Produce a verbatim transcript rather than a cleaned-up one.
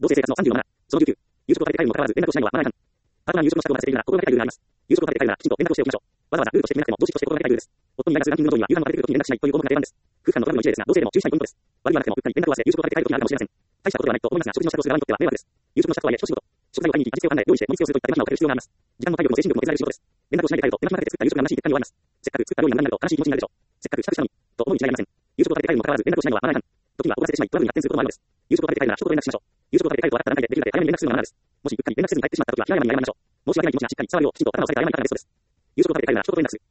同性生活のさんじゅうのなな、そのじゅうきゅう、夕食を食べて帰るにもかかわらず連絡をしないのはマナー違反。パートナーに夕食の支度を任せているなら心がけたいルールがあります。夕食を食べて帰るならきちんと連絡をしておきましょう。わざわざルールとして決めなくても常識として心がけたいルールです。夫にマイナスランキングの上には夕飯の食べてくる時に連絡しないという項目が定番です。夫婦間のトラブルの一例ですが、同性でも注意したいポイントです。悪いはなくてもうっかり連絡を忘れ夕食を食べて帰る時があるかもしれません。大したことではないと思いますが、食事の支度をする側にとっては迷惑です。夕食の支度とはいえ、一仕事。食材を買いに行き、味付けを考え、料理して盛り付けをするといった手間暇をかける必要があります。時間も体力も精神力も削られる仕事です。連絡をしないで帰ると手間暇かけて作った夕食が虚しい結果に終わります。せっかく作った料理が無駄になると悲しい気持ちになるでしょう。せっかく支度したのに、と思うに違いありません。夕食を食べて帰るにもかかわらず連絡をしないのはマナー違反。時には怒らせてしまい、トラブルに発展することもあるのです。夕食を食べて帰るなら一言連絡しましょう。夕食を食べて帰ると分かった段階でできるだけ早めに連絡するのがマナーです。もしうっかり連絡せずに帰ってしまった時は、気がやまに謝りましょう。申し訳ない気持ちがしっかり伝わるよう、きちんと頭を下げて謝りながらがベストです。夕食を食べて帰るなら一言連絡する。